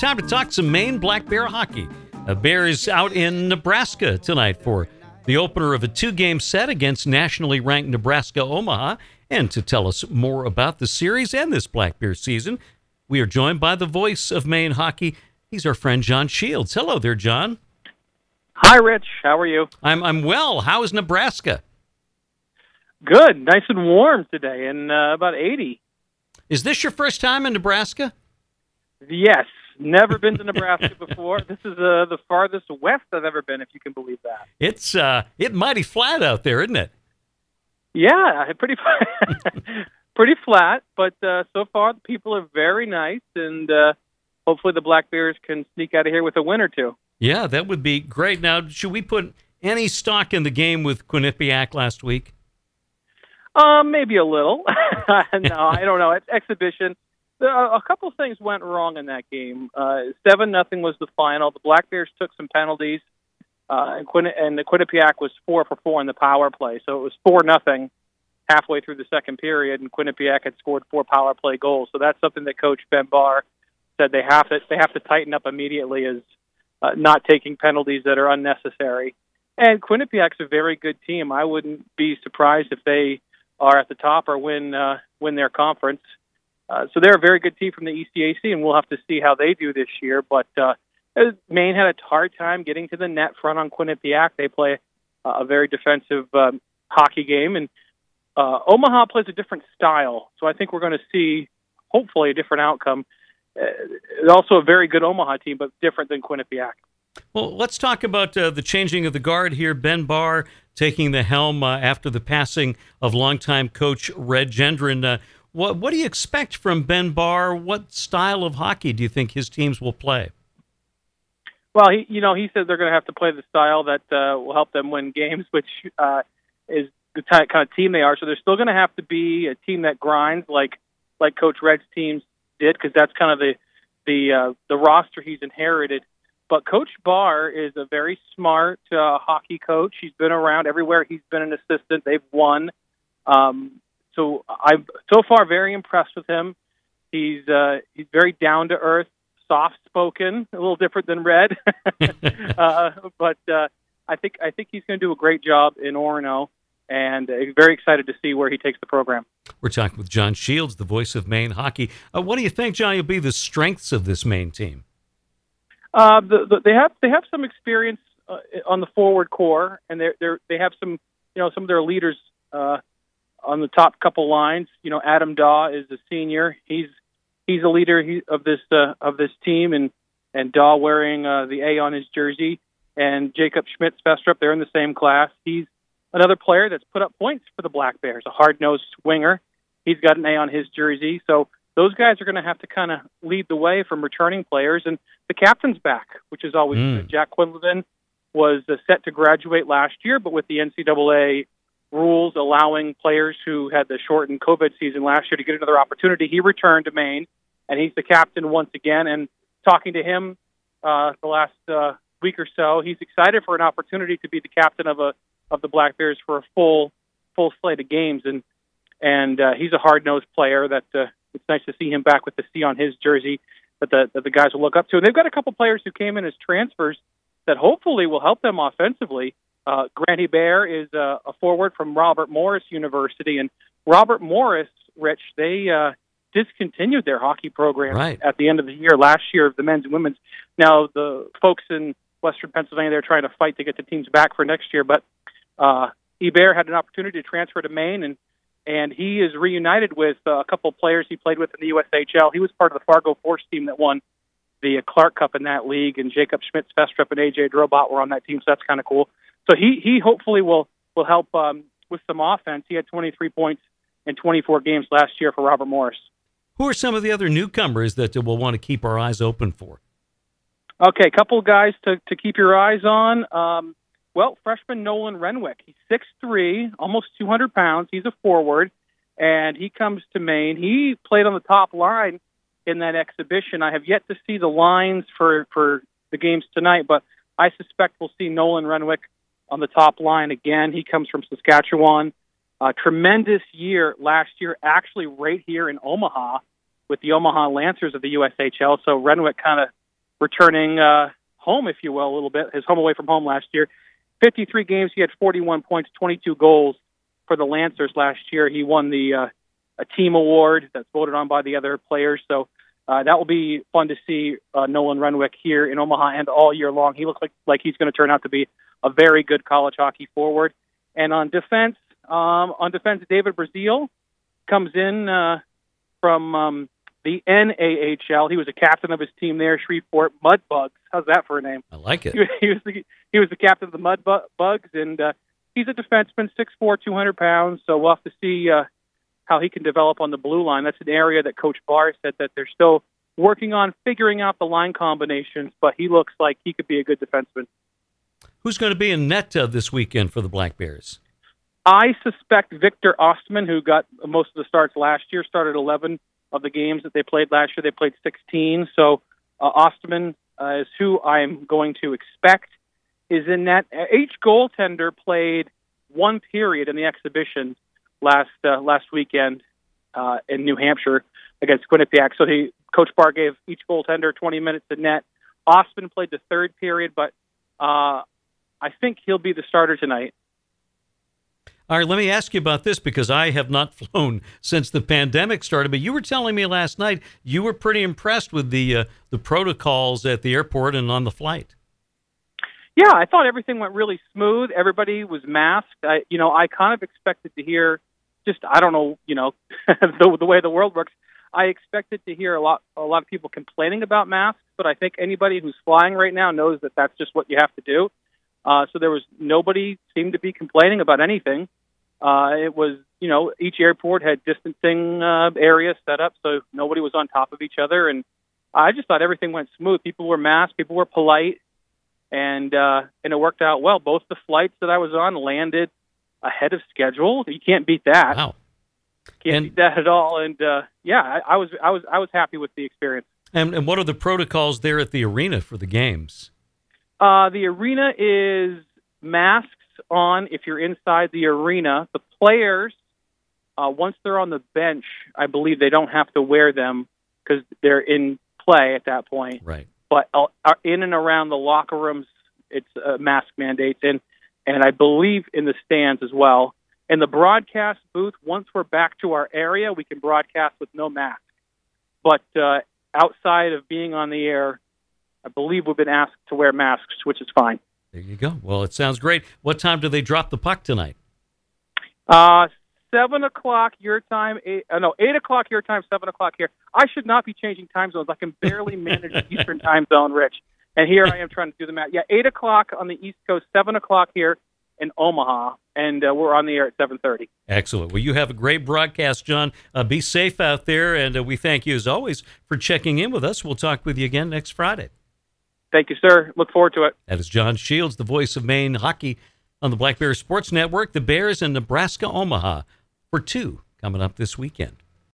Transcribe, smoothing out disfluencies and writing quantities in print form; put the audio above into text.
time to talk some Maine Black Bear hockey. Bears out in Nebraska tonight for the opener of a 2-game set against nationally ranked Nebraska Omaha. And to tell us more about the series and this Black Bear season, we are joined by the voice of Maine hockey. He's our friend John Shields. Hello there, John. Hi, Rich. How are you? I'm well. How is Nebraska? Good. Nice and warm today, and about 80. Is this your first time in Nebraska? Yes. Never been to Nebraska before. This is the farthest west I've ever been, if you can believe that. It's mighty flat out there, isn't it? Yeah, pretty pretty flat, but so far the people are very nice, and hopefully the Black Bears can sneak out of here with a win or two. Yeah, that would be great. Now, should we put any stock in the game with Quinnipiac last week? Maybe a little. No, I don't know. It's exhibition. A couple of things went wrong in that game. 7-0 was the final. The Black Bears took some penalties, and the Quinnipiac was 4 for 4 in the power play. So it was 4-0 halfway through the second period, and Quinnipiac had scored 4 power play goals. So that's something that Coach Ben Barr said they have to tighten up immediately, is not taking penalties that are unnecessary. And Quinnipiac's a very good team. I wouldn't be surprised if they are at the top or win their conference. So they're a very good team from the ECAC, and we'll have to see how they do this year. But Maine had a hard time getting to the net front on Quinnipiac. They play a very defensive hockey game, and Omaha plays a different style. So I think we're going to see, hopefully, a different outcome. Also a very good Omaha team, but different than Quinnipiac. Well, let's talk about the changing of the guard here. Ben Barr taking the helm after the passing of longtime coach Red Gendron. What do you expect from Ben Barr? What style of hockey do you think his teams will play? Well, he said they're going to have to play the style that will help them win games, which is the kind of team they are. So they're still going to have to be a team that grinds like Coach Red's teams did, because that's kind of the roster he's inherited. But Coach Barr is a very smart hockey coach. He's been around everywhere. He's been an assistant. They've won. So I'm so far very impressed with him. He's very down to earth, soft spoken, a little different than Red, but I think he's going to do a great job in Orono, and very excited to see where he takes the program. We're talking with John Shields, the voice of Maine hockey. What do you think, John, will be the strengths of this Maine team? They have some experience on the forward core, and they have some of their leaders on the top couple lines. Adam Daw is a senior. He's a leader of this team, and Daw wearing the A on his jersey, and Jacob Schmitz-Festrup, they're in the same class. He's another player that's put up points for the Black Bears, a hard-nosed winger. He's got an A on his jersey. So those guys are going to have to kind of lead the way from returning players, and the captain's back, which is always good. Jack Quinlivan was set to graduate last year, but with the NCAA rules allowing players who had the shortened COVID season last year to get another opportunity, he returned to Maine, and he's the captain once again. And talking to him the last week or so, he's excited for an opportunity to be the captain of the Black Bears for a full slate of games. And he's a hard-nosed player that it's nice to see him back with the C on his jersey that the guys will look up to. And they've got a couple players who came in as transfers that hopefully will help them offensively. Grant Hebert is a forward from Robert Morris University, and Robert Morris, Rich, they discontinued their hockey program at the end of the year, last year, of the men's and women's. Now, the folks in Western Pennsylvania, they're trying to fight to get the teams back for next year, but Hebert had an opportunity to transfer to Maine, and he is reunited with a couple of players he played with in the USHL. He was part of the Fargo Force team that won the Clark Cup in that league, and Jacob Schmitz-Festrup and A.J. Drobot were on that team, so that's kind of cool. So he hopefully will help with some offense. He had 23 points in 24 games last year for Robert Morris. Who are some of the other newcomers that we'll want to keep our eyes open for? Okay, a couple of guys to keep your eyes on. Freshman Nolan Renwick. He's 6'3", almost 200 pounds. He's a forward, and he comes to Maine. He played on the top line in that exhibition. I have yet to see the lines for the games tonight, but I suspect we'll see Nolan Renwick on the top line again. He comes from Saskatchewan. Tremendous year last year, actually right here in Omaha with the Omaha Lancers of the USHL. So Renwick kind of returning home, if you will, a little bit, his home away from home last year. 53 games, he had 41 points, 22 goals for the Lancers last year. He won the a team award that's voted on by the other players. So that will be fun to see Nolan Renwick here in Omaha and all year long. He looks like he's going to turn out to be a very good college hockey forward. And on defense, David Brazil comes in from the NAHL. He was a captain of his team there, Shreveport Mudbugs. How's that for a name? I like it. He was the captain of the Mudbugs, and he's a defenseman, 6'4", 200 pounds. So we'll have to see how he can develop on the blue line. That's an area that Coach Barr said that they're still working on figuring out the line combinations, but he looks like he could be a good defenseman. Who's going to be in net this weekend for the Black Bears? I suspect Victor Ostman, who got most of the starts last year, started 11 of the games that they played last year. They played 16. So Ostman is who I'm going to expect is in net. Each goaltender played one period in the exhibition last weekend in New Hampshire against Quinnipiac. So Coach Barr gave each goaltender 20 minutes in net. Ostman played the third period, but I think he'll be the starter tonight. All right, let me ask you about this because I have not flown since the pandemic started, but you were telling me last night you were pretty impressed with the protocols at the airport and on the flight. Yeah, I thought everything went really smooth. Everybody was masked. I kind of expected to hear I don't know, the way the world works. I expected to hear a lot of people complaining about masks, but I think anybody who's flying right now knows that that's just what you have to do. So there was nobody seemed to be complaining about anything. It was, each airport had distancing areas set up, so nobody was on top of each other. And I just thought everything went smooth. People were masked, people were polite, and it worked out well. Both the flights that I was on landed ahead of schedule. You can't beat that. Wow. Can't beat that at all. And I was happy with the experience. And what are the protocols there at the arena for the games? The arena is masks on if you're inside the arena. The players, once they're on the bench, I believe they don't have to wear them because they're in play at that point. Right. But in and around the locker rooms, it's mask mandates, and I believe in the stands as well. In the broadcast booth, once we're back to our area, we can broadcast with no mask. But outside of being on the air, I believe we've been asked to wear masks, which is fine. There you go. Well, it sounds great. What time do they drop the puck tonight? 7 o'clock your time. 8 o'clock your time, 7 o'clock here. I should not be changing time zones. I can barely manage the Eastern time zone, Rich. And here I am trying to do the math. Yeah, 8 o'clock on the East Coast, 7 o'clock here in Omaha, and we're on the air at 7:30. Excellent. Well, you have a great broadcast, John. Be safe out there, and we thank you, as always, for checking in with us. We'll talk with you again next Friday. Thank you, sir. Look forward to it. That is John Shields, the voice of Maine hockey on the Black Bears Sports Network. The Bears in Nebraska, Omaha for 2 coming up this weekend.